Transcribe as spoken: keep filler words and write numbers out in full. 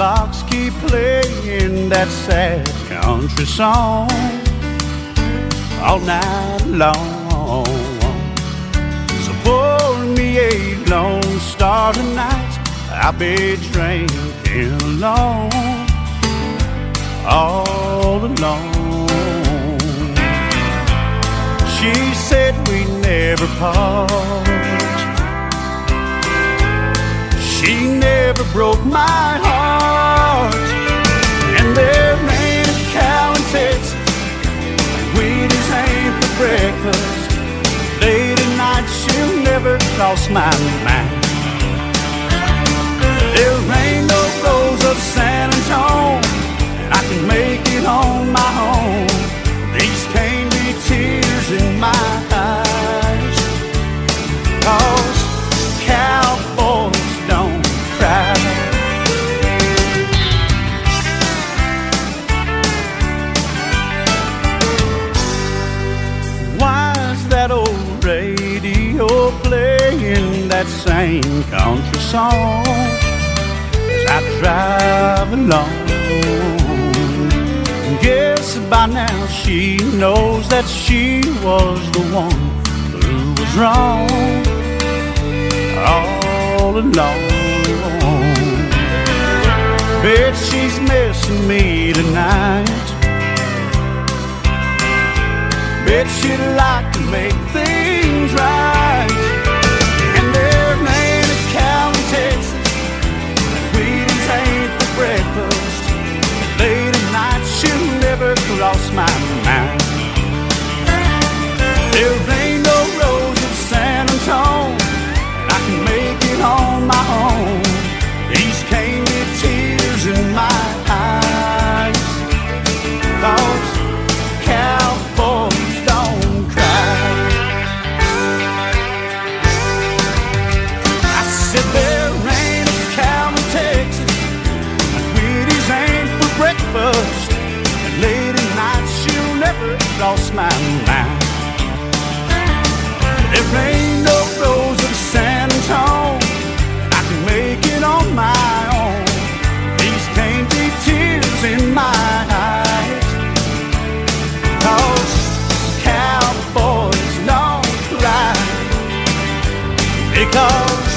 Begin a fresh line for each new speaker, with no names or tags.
jukebox keep playing that sad country song all night long. So pour me a Lone Star tonight, I'll be drinking alone, all alone. She said we never part. She never broke my heart. And there ain't a cow in Texas Wheaties ain't for breakfast. Late at night she'll never cross my mind. There ain't no rose of San Antonio and I can make it on my own. These can't be tears in my eyes, 'cause cowboys don't cry. Why's that old radio playing that same country song as I drive along? Guess by now she knows that she was the one who was wrong all along. Bet she's missing me tonight. Bet she'd like to make things right. And there ain't a cow in Texas Wheaties ain't for breakfast. Late at night she'll never cross my mind. There ain't no rose of San Antonio and I can make it on my own. These can't be tears in my eyes, 'cause cowboys don't cry. I said there ain't a cow in Texas Wheaties ain't for breakfast. And late at night she'll never cross my mind. There ain't no rose of San Antonio and I can make it on my own. These can't be tears in my eyes, 'cause cowboys don't cry. Because